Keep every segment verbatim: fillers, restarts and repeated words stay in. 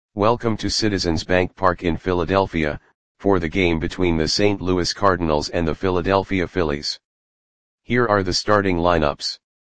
Welcome to Citizens Bank Park in Philadelphia, for the game between the Saint Louis Cardinals and the Philadelphia Phillies. Here are the starting lineups.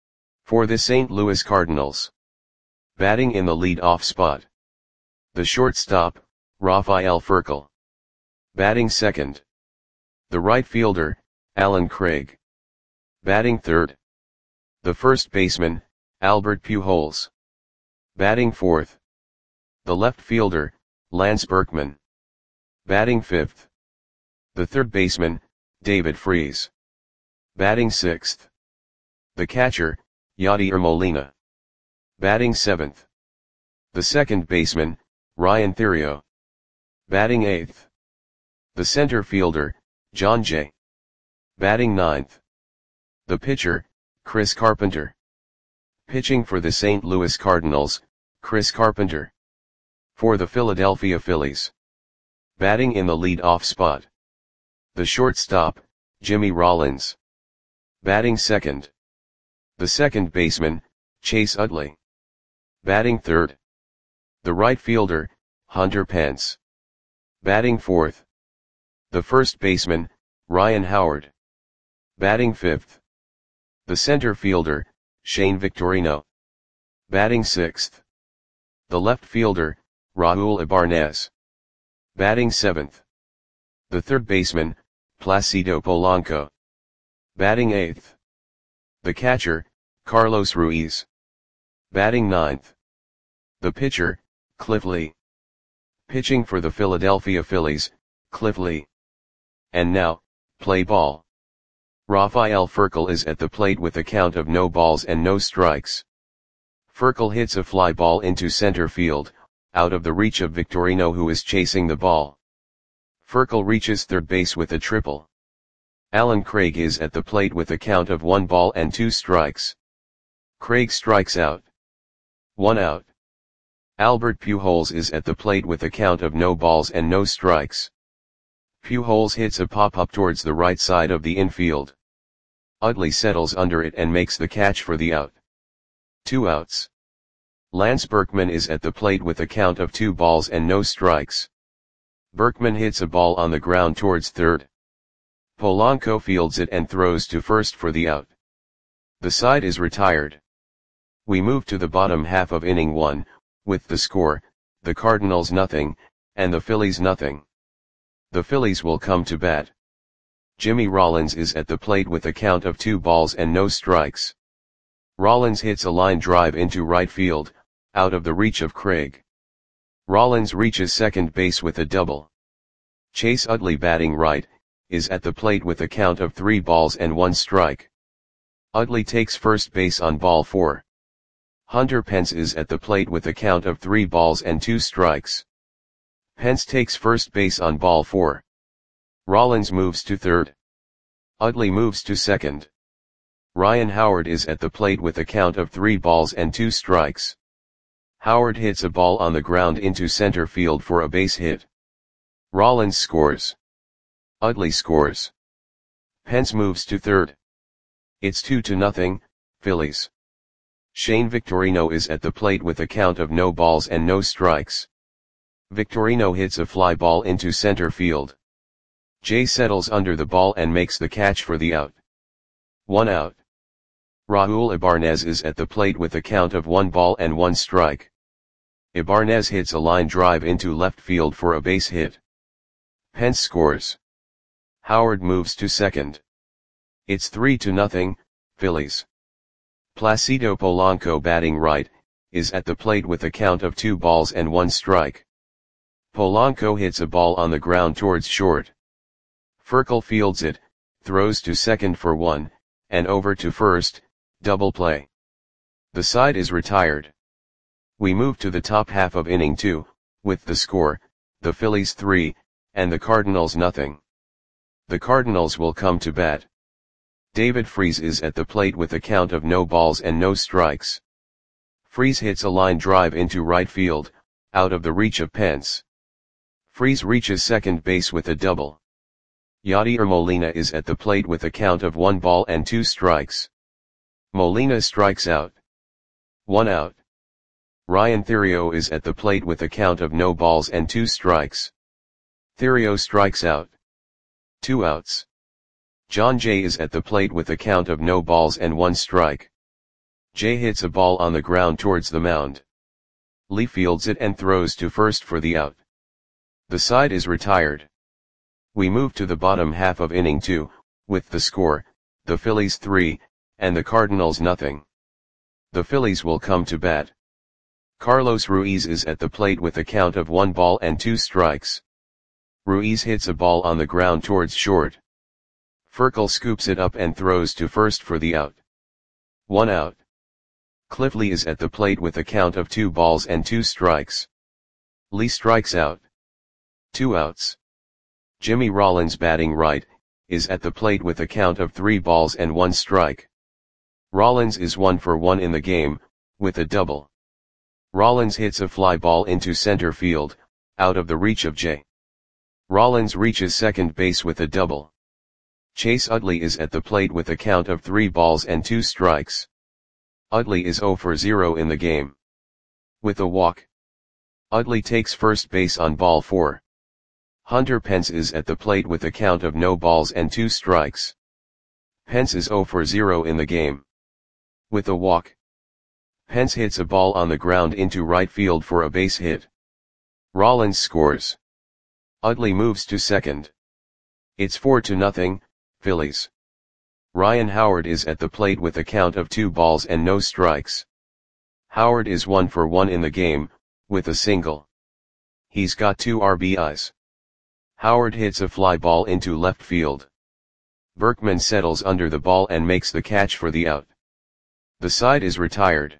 For the Saint Louis Cardinals. Batting in the lead-off spot. The shortstop, Rafael Furcal. Batting second. The right fielder, Allen Craig. Batting third. The first baseman, Albert Pujols. Batting fourth. The left fielder, Lance Berkman. Batting fifth. The third baseman, David Freese. Batting sixth. The catcher, Yadier Molina. Batting seventh. The second baseman, Ryan Theriot. Batting eighth. The center fielder, Jon Jay. Batting ninth. The pitcher, Chris Carpenter. Pitching for the Saint Louis Cardinals, Chris Carpenter. For the Philadelphia Phillies. Batting in the lead-off spot. The shortstop, Jimmy Rollins. Batting second. The second baseman, Chase Utley. Batting third. The right fielder, Hunter Pence. Batting fourth. The first baseman, Ryan Howard. Batting fifth. The center fielder, Shane Victorino. Batting sixth. The left fielder, Raul Ibanez. Batting seventh. The third baseman, Placido Polanco. Batting eighth. The catcher, Carlos Ruiz. Batting ninth. The pitcher, Cliff Lee. Pitching for the Philadelphia Phillies, Cliff Lee. And now, play ball. Rafael Furcal is at the plate with a count of no balls and no strikes. Furcal hits a fly ball into center field, out of the reach of Victorino, who is chasing the ball. Furcal reaches third base with a triple. Allen Craig is at the plate with a count of one ball and two strikes. Craig strikes out. One out. Albert Pujols is at the plate with a count of no balls and no strikes. Pujols hits a pop-up towards the right side of the infield. Utley settles under it and makes the catch for the out. Two outs. Lance Berkman is at the plate with a count of two balls and no strikes. Berkman hits a ball on the ground towards third. Polanco fields it and throws to first for the out. The side is retired. We move to the bottom half of inning one, with the score, the Cardinals nothing, and the Phillies nothing. The Phillies will come to bat. Jimmy Rollins is at the plate with a count of two balls and no strikes. Rollins hits a line drive into right field, out of the reach of Craig. Rollins reaches second base with a double. Chase Utley, batting right, is at the plate with a count of three balls and one strike. Utley takes first base on ball four. Hunter Pence is at the plate with a count of three balls and two strikes. Pence takes first base on ball four. Rollins moves to third. Utley moves to second. Ryan Howard is at the plate with a count of three balls and two strikes. Howard hits a ball on the ground into center field for a base hit. Rollins scores. Utley scores. Pence moves to third. It's two to nothing, Phillies. Shane Victorino is at the plate with a count of no balls and no strikes. Victorino hits a fly ball into center field. Jay settles under the ball and makes the catch for the out. One out. Raul Ibanez is at the plate with a count of one ball and one strike. Ibanez hits a line drive into left field for a base hit. Pence scores. Howard moves to second. It's three to nothing, Phillies. Placido Polanco, batting right, is at the plate with a count of two balls and one strike. Polanco hits a ball on the ground towards short. Furcal fields it, throws to second for one, and over to first, double play. The side is retired. We move to the top half of inning two, with the score, the Phillies three, and the Cardinals nothing. The Cardinals will come to bat. David Freese is at the plate with a count of no balls and no strikes. Freese hits a line drive into right field, out of the reach of Pence. Freese reaches second base with a double. Yadier Molina is at the plate with a count of one ball and two strikes. Molina strikes out. One out. Ryan Theriot is at the plate with a count of no balls and two strikes. Theriot strikes out. Two outs. John Jay is at the plate with a count of no balls and one strike. Jay hits a ball on the ground towards the mound. Lee fields it and throws to first for the out. The side is retired. We move to the bottom half of inning two, with the score, the Phillies three, and the Cardinals nothing. The Phillies will come to bat. Carlos Ruiz is at the plate with a count of one ball and two strikes. Ruiz hits a ball on the ground towards short. Furcal scoops it up and throws to first for the out. One out. Cliff Lee is at the plate with a count of two balls and two strikes. Lee strikes out. Two outs. Jimmy Rollins, batting right, is at the plate with a count of three balls and one strike. Rollins is one for one in the game, with a double. Rollins hits a fly ball into center field, out of the reach of Jay. Rollins reaches second base with a double. Chase Utley is at the plate with a count of three balls and two strikes. Utley is zero for zero in the game. With a walk. Utley takes first base on ball four. Hunter Pence is at the plate with a count of no balls and two strikes. Pence is zero for zero in the game. With a walk. Pence hits a ball on the ground into right field for a base hit. Rollins scores. Utley moves to second. It's four to nothing, Phillies. Ryan Howard is at the plate with a count of two balls and no strikes. Howard is one for one in the game, with a single. He's got two R B Is. Howard hits a fly ball into left field. Berkman settles under the ball and makes the catch for the out. The side is retired.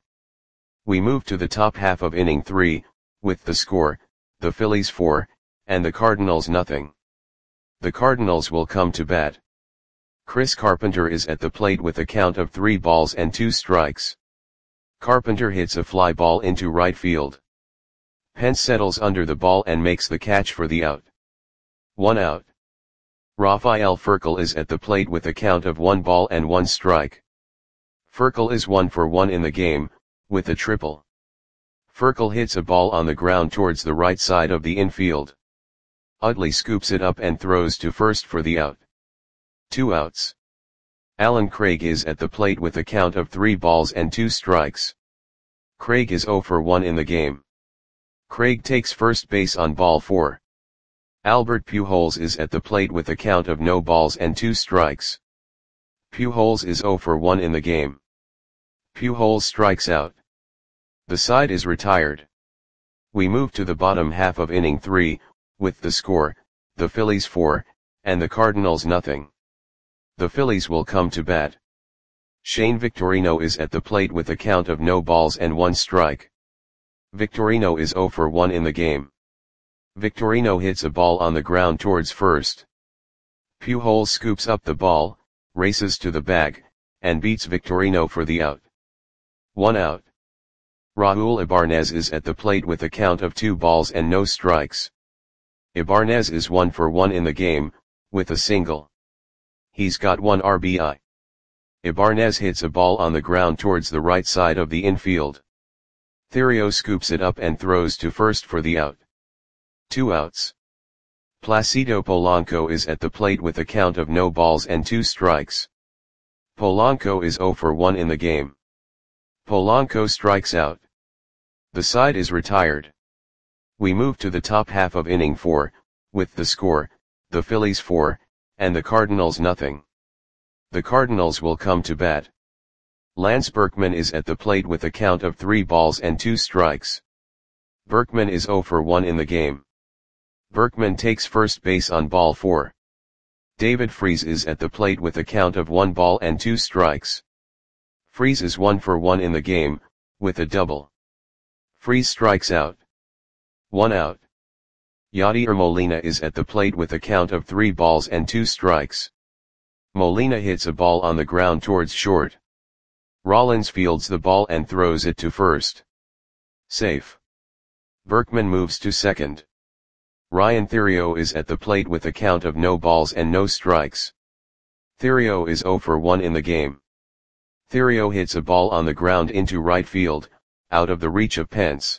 We move to the top half of inning three, with the score, the Phillies four, and the Cardinals nothing. The Cardinals will come to bat. Chris Carpenter is at the plate with a count of three balls and two strikes. Carpenter hits a fly ball into right field. Pence settles under the ball and makes the catch for the out. One out. Rafael Furcal is at the plate with a count of one ball and one strike. Furcal is one for one in the game, with a triple. Furcal hits a ball on the ground towards the right side of the infield. Utley scoops it up and throws to first for the out. Two outs. Alan Craig is at the plate with a count of three balls and two strikes. Craig is zero for one in the game. Craig takes first base on ball four. Albert Pujols is at the plate with a count of no balls and two strikes. Pujols is zero for one in the game. Pujols strikes out. The side is retired. We move to the bottom half of inning three, with the score, the Phillies four, and the Cardinals nothing. The Phillies will come to bat. Shane Victorino is at the plate with a count of no balls and one strike. Victorino is zero for one in the game. Victorino hits a ball on the ground towards first. Pujols scoops up the ball, races to the bag, and beats Victorino for the out. One out. Raul Ibanez is at the plate with a count of two balls and no strikes. Ibanez is one for one in the game, with a single. He's got one R B I. Ibanez hits a ball on the ground towards the right side of the infield. Theriot scoops it up and throws to first for the out. Two outs. Placido Polanco is at the plate with a count of no balls and two strikes. Polanco is zero for one in the game. Polanco strikes out. The side is retired. We move to the top half of inning four, with the score, the Phillies four, and the Cardinals nothing. The Cardinals will come to bat. Lance Berkman is at the plate with a count of three balls and two strikes. Berkman is zero for one in the game. Berkman takes first base on ball four. David Freese is at the plate with a count of one ball and two strikes. Freese is one for one in the game, with a double. Freese strikes out. One out. Yadier Molina is at the plate with a count of three balls and two strikes. Molina hits a ball on the ground towards short. Rollins fields the ball and throws it to first. Safe. Berkman moves to second. Ryan Theriot is at the plate with a count of no balls and no strikes. Theriot is zero for one in the game. Theriot hits a ball on the ground into right field, out of the reach of Pence.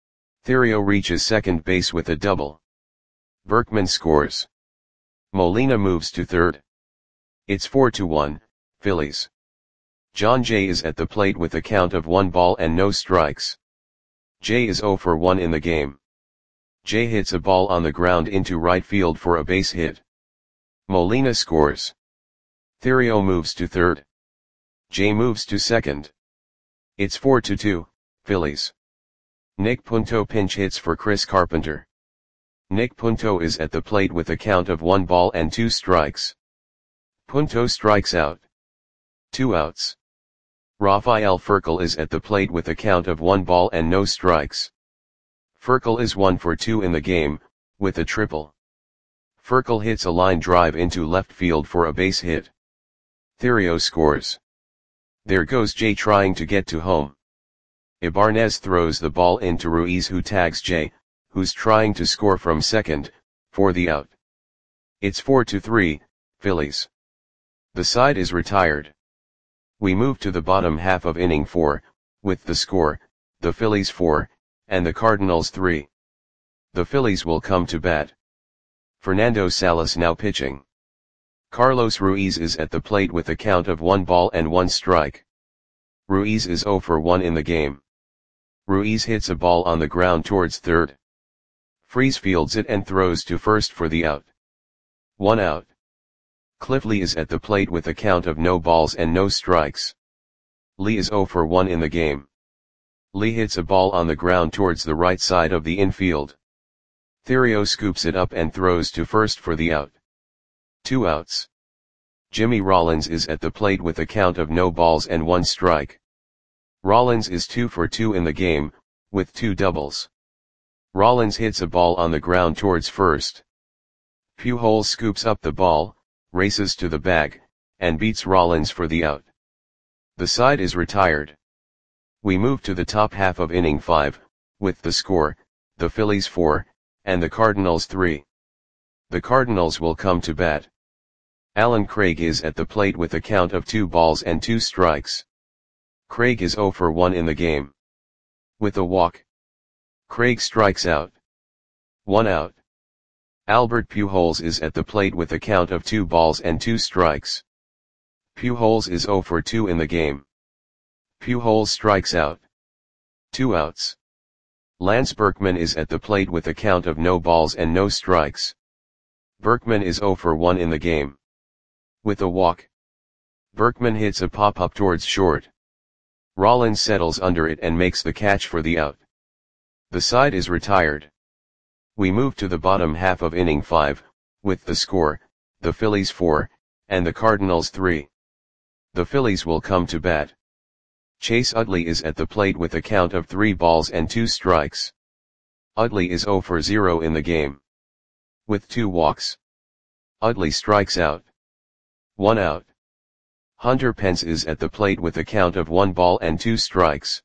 Thairo reaches second base with a double. Berkman scores. Molina moves to third. It's four to one, Phillies. John Jay is at the plate with a count of one ball and no strikes. Jay is zero for one in the game. Jay hits a ball on the ground into right field for a base hit. Molina scores. Thairo moves to third. Jay moves to second. It's four to two, Phillies. Nick Punto pinch hits for Chris Carpenter. Nick Punto is at the plate with a count of one ball and two strikes. Punto strikes out. Two outs. Rafael Furcal is at the plate with a count of one ball and no strikes. Furcal is one for two in the game, with a triple. Furcal hits a line drive into left field for a base hit. Thairo scores. There goes Jay trying to get to home. Ibanez throws the ball into Ruiz, who tags Jay, who's trying to score from second, for the out. It's four to three, Phillies. The side is retired. We move to the bottom half of inning four, with the score, the Phillies four, and the Cardinals three. The Phillies will come to bat. Fernando Salas now pitching. Carlos Ruiz is at the plate with a count of one ball and one strike. Ruiz is zero for one in the game. Ruiz hits a ball on the ground towards third. Freese fields it and throws to first for the out. One out. Cliff Lee is at the plate with a count of no balls and no strikes. Lee is zero for one in the game. Lee hits a ball on the ground towards the right side of the infield. Thairo scoops it up and throws to first for the out. Two outs. Jimmy Rollins is at the plate with a count of no balls and one strike. Rollins is two for two in the game, with two doubles. Rollins hits a ball on the ground towards first. Pujols scoops up the ball, races to the bag, and beats Rollins for the out. The side is retired. We move to the top half of inning five, with the score, the Phillies four, and the Cardinals three. The Cardinals will come to bat. Alan Craig is at the plate with a count of two balls and two strikes. Craig is zero for one in the game. With a walk. Craig strikes out. One out. Albert Pujols is at the plate with a count of two balls and two strikes. Pujols is zero for two in the game. Pujols strikes out. Two outs. Lance Berkman is at the plate with a count of no balls and no strikes. Berkman is zero for one in the game. With a walk. Berkman hits a pop-up towards short. Rollins settles under it and makes the catch for the out. The side is retired. We move to the bottom half of inning five, with the score, the Phillies four, and the Cardinals three. The Phillies will come to bat. Chase Utley is at the plate with a count of three balls and two strikes. Utley is zero for zero in the game. With two walks. Utley strikes out. One out. Hunter Pence is at the plate with a count of one ball and two strikes.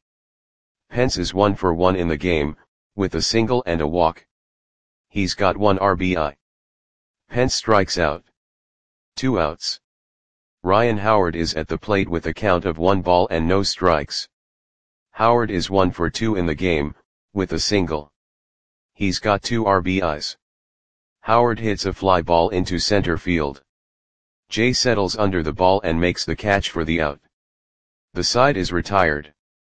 Pence is one for one in the game, with a single and a walk. He's got one R B I. Pence strikes out. Two outs. Ryan Howard is at the plate with a count of one ball and no strikes. Howard is one for two in the game, with a single. He's got two R B Is. Howard hits a fly ball into center field. Jay settles under the ball and makes the catch for the out. The side is retired.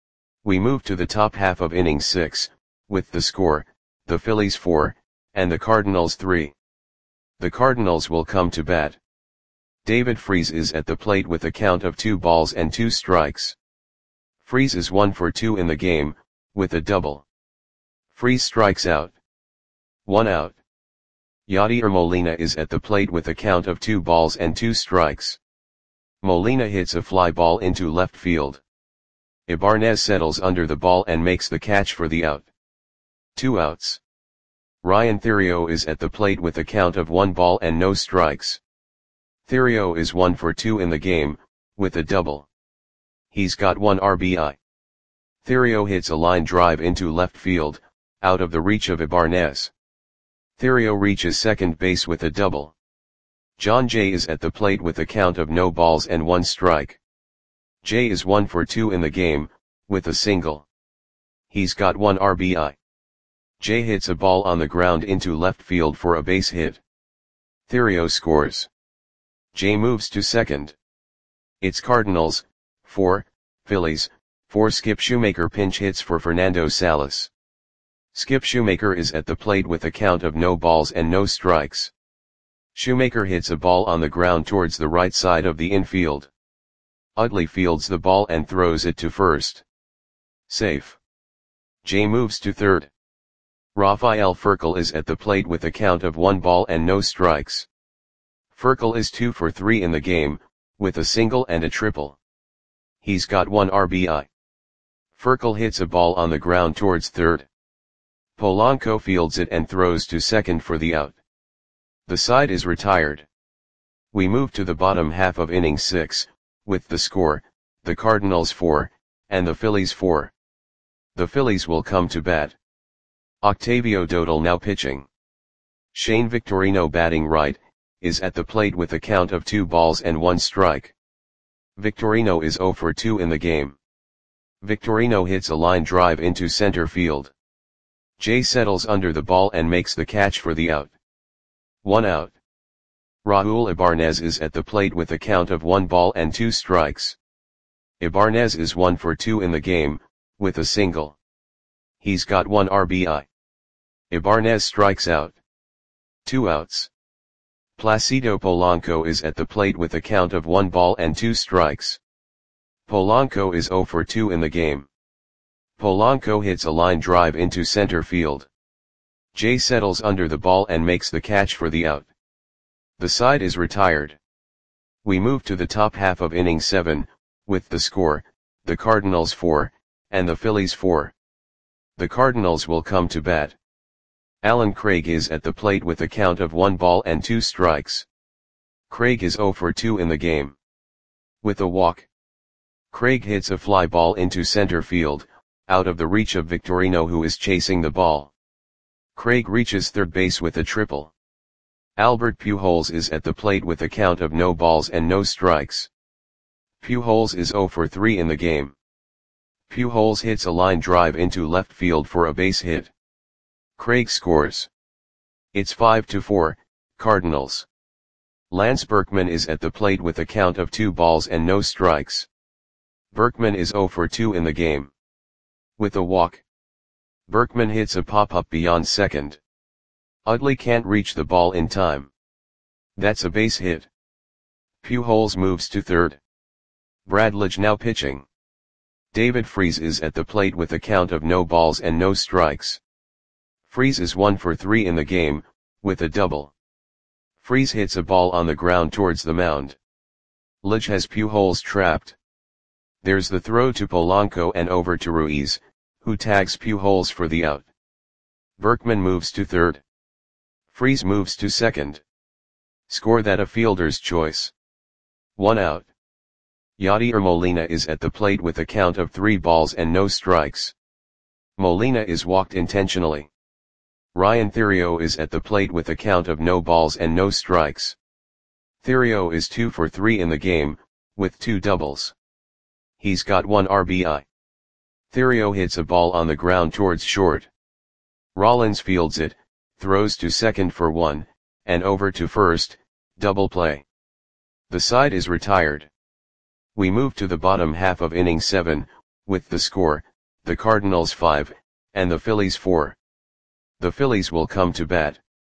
We move to the top half of inning six, with the score, the Phillies four, and the Cardinals three. The Cardinals will come to bat. David Freese is at the plate with a count of two balls and two strikes. Freese is one for two in the game, with a double. Freese strikes out. One out. Yadier Molina is at the plate with a count of two balls and two strikes. Molina hits a fly ball into left field. Ibanez settles under the ball and makes the catch for the out. Two outs. Ryan Thairo is at the plate with a count of one ball and no strikes. Thairo is one for two in the game, with a double. He's got one R B I. Thairo hits a line drive into left field, out of the reach of Ibanez. Thairo reaches second base with a double. John Jay is at the plate with a count of no balls and one strike. Jay is one for two in the game, with a single. He's got one R B I. Jay hits a ball on the ground into left field for a base hit. Thério scores. Jay moves to second. It's Cardinals, four, Phillies, four. Skip Shoemaker pinch hits for Fernando Salas. Skip Shoemaker is at the plate with a count of no balls and no strikes. Shoemaker hits a ball on the ground towards the right side of the infield. Utley fields the ball and throws it to first. Safe. Jay moves to third. Rafael Furcal is at the plate with a count of one ball and no strikes. Furcal is two for three in the game, with a single and a triple. He's got one R B I. Furcal hits a ball on the ground towards third. Polanco fields it and throws to second for the out. The side is retired. We move to the bottom half of inning six, with the score, the Cardinals four, and the Phillies four. The Phillies will come to bat. Octavio Dotel now pitching. Shane Victorino batting right, is at the plate with a count of two balls and one strike. Victorino is zero for two in the game. Victorino hits a line drive into center field. Jay settles under the ball and makes the catch for the out. One out. Raul Ibanez is at the plate with a count of one ball and two strikes. Ibanez is one for two in the game, with a single. He's got one R B I. Ibanez strikes out. Two outs. Placido Polanco is at the plate with a count of one ball and two strikes. Polanco is zero for two in the game. Polanco hits a line drive into center field. Jay settles under the ball and makes the catch for the out. The side is retired. We move to the top half of inning seven, with the score, the Cardinals four, and the Phillies four. The Cardinals will come to bat. Alan Craig is at the plate with a count of one ball and two strikes. Craig is zero for two in the game. With a walk. Craig hits a fly ball into center field, out of the reach of Victorino who is chasing the ball. Craig reaches third base with a triple. Albert Pujols is at the plate with a count of no balls and no strikes. Pujols is zero for three in the game. Pujols hits a line drive into left field for a base hit. Craig scores. It's five to four, Cardinals. Lance Berkman is at the plate with a count of two balls and no strikes. Berkman is zero for two in the game. With a walk. Berkman hits a pop-up beyond second. Utley can't reach the ball in time. That's a base hit. Pujols moves to third. Bradlage now pitching. David Freese is at the plate with a count of no balls and no strikes. Freese is one for three in the game, with a double. Freese hits a ball on the ground towards the mound. Lidge has Pujols trapped. There's the throw to Polanco and over to Ruiz, who tags Pujols for the out. Berkman moves to third. Freese moves to second. Score that a fielder's choice. One out. Yadier Molina is at the plate with a count of three balls and no strikes. Molina is walked intentionally. Ryan Thério is at the plate with a count of no balls and no strikes. Thério is two for three in the game, with two doubles. He's got one R B I. Thério hits a ball on the ground towards short. Rollins fields it, throws to second for one, and over to first, double play. The side is retired. We move to the bottom half of inning seven, with the score, the Cardinals five, and the Phillies four. The Phillies will come to bat.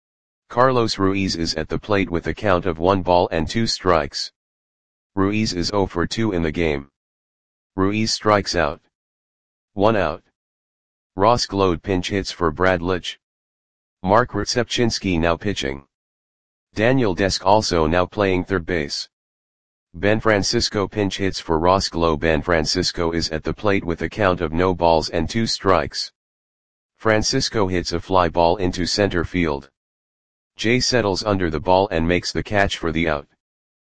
Carlos Ruiz is at the plate with a count of one ball and two strikes. Ruiz is zero for two in the game. Ruiz strikes out. One out. Ross Glode pinch hits for Bradlage. Mark Rzepczynski now pitching. Daniel Desk also now playing third base. Ben Francisco pinch hits for Ross Glode. Ben Francisco is at the plate with a count of no balls and two strikes. Francisco hits a fly ball into center field. Jay settles under the ball and makes the catch for the out.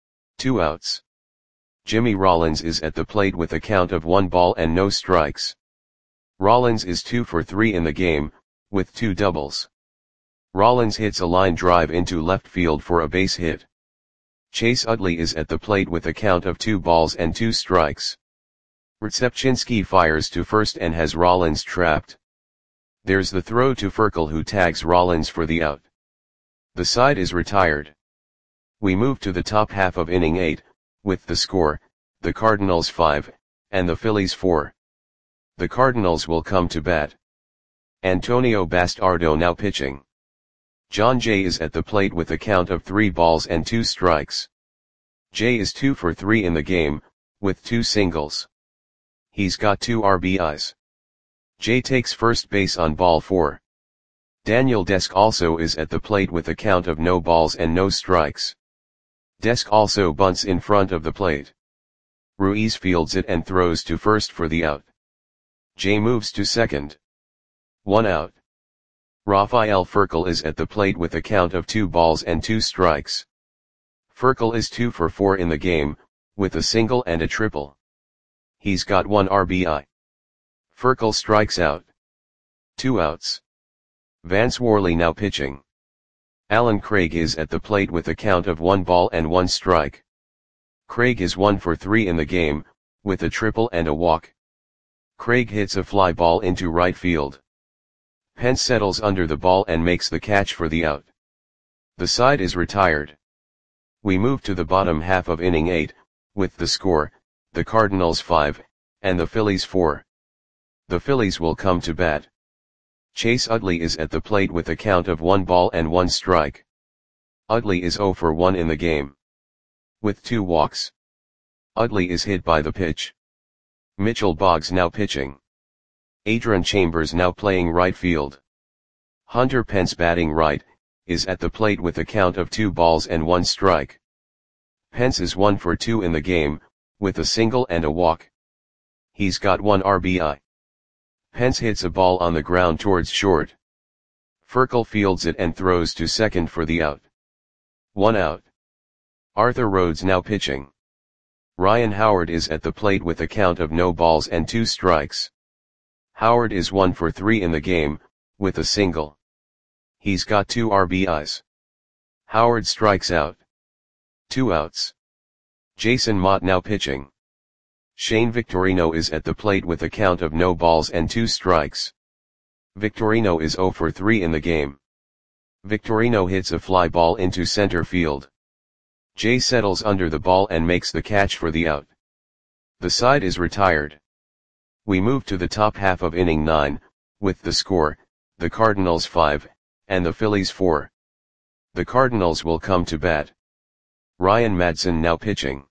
Two outs. Jimmy Rollins is at the plate with a count of one ball and no strikes. Rollins is two for three in the game, with two doubles. Rollins hits a line drive into left field for a base hit. Chase Utley is at the plate with a count of two balls and two strikes. Rdzepchinski fires to first and has Rollins trapped. There's the throw to Firkel, who tags Rollins for the out. The side is retired. We move to the top half of inning eight, with the score, the Cardinals five, and the Phillies four. The Cardinals will come to bat. Antonio Bastardo now pitching. John Jay is at the plate with a count of three balls and two strikes. Jay is two for three in the game, with two singles. He's got two R B Is. Jay takes first base on ball four. Daniel Desk also is at the plate with a count of no balls and no strikes. Desk also bunts in front of the plate. Ruiz fields it and throws to first for the out. Jay moves to second. One out. Rafael Firkel is at the plate with a count of two balls and two strikes. Firkel is two for four in the game, with a single and a triple. He's got one R B I. Firkel strikes out. Two outs. Vance Worley now pitching. Alan Craig is at the plate with a count of one ball and one strike. Craig is one for three in the game, with a triple and a walk. Craig hits a fly ball into right field. Pence settles under the ball and makes the catch for the out. The side is retired. We move to the bottom half of inning eight, with the score, the Cardinals five, and the Phillies four. The Phillies will come to bat. Chase Utley is at the plate with a count of one ball and one strike. Utley is zero for one in the game, with two walks. Utley is hit by the pitch. Mitchell Boggs now pitching. Adrian Chambers now playing right field. Hunter Pence batting right, is at the plate with a count of two balls and one strike. Pence is one for two in the game, with a single and a walk. He's got one R B I. Pence hits a ball on the ground towards short. Firkel fields it and throws to second for the out. One out. Arthur Rhodes now pitching. Ryan Howard is at the plate with a count of no balls and two strikes. Howard is one for three in the game, with a single. He's got two R B Is. Howard strikes out. Two outs. Jason Mott now pitching. Shane Victorino is at the plate with a count of no balls and two strikes. Victorino is zero for three in the game. Victorino hits a fly ball into center field. Jay settles under the ball and makes the catch for the out. The side is retired. We move to the top half of inning nine, with the score, the Cardinals five, and the Phillies four. The Cardinals will come to bat. Ryan Madson now pitching.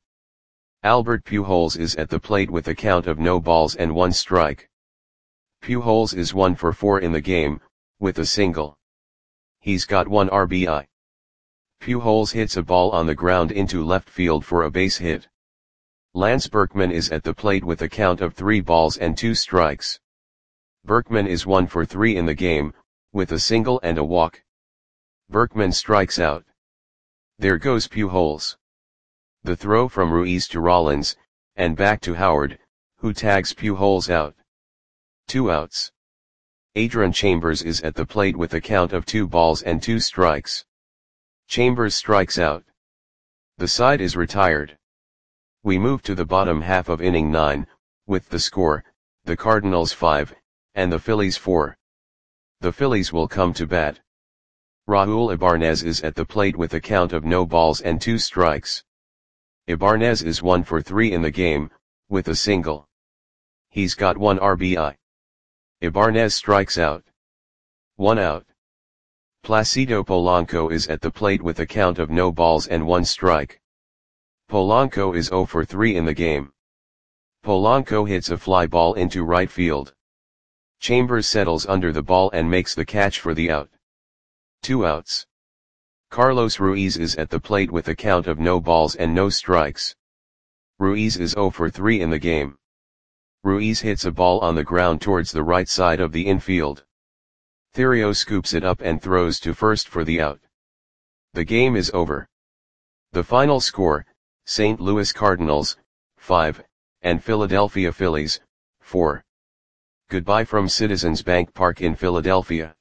Albert Pujols is at the plate with a count of no balls and one strike. Pujols is one for four in the game, with a single. He's got one R B I. Pujols hits a ball on the ground into left field for a base hit. Lance Berkman is at the plate with a count of three balls and two strikes. Berkman is one for three in the game, with a single and a walk. Berkman strikes out. There goes Pujols. The throw from Ruiz to Rollins, and back to Howard, who tags Pujols out. Two outs. Adrian Chambers is at the plate with a count of two balls and two strikes. Chambers strikes out. The side is retired. We move to the bottom half of inning nine, with the score, the Cardinals five, and the Phillies four. The Phillies will come to bat. Raul Ibanez is at the plate with a count of no balls and two strikes. Ibanez is one for three in the game, with a single. He's got one R B I. Ibanez strikes out. One out. Placido Polanco is at the plate with a count of no balls and one strike. Polanco is zero for three in the game. Polanco hits a fly ball into right field. Chambers settles under the ball and makes the catch for the out. Two outs. Carlos Ruiz is at the plate with a count of no balls and no strikes. Ruiz is zero for three in the game. Ruiz hits a ball on the ground towards the right side of the infield. Theriot scoops it up and throws to first for the out. The game is over. The final score, Saint Louis Cardinals, five, and Philadelphia Phillies, four. Goodbye from Citizens Bank Park in Philadelphia.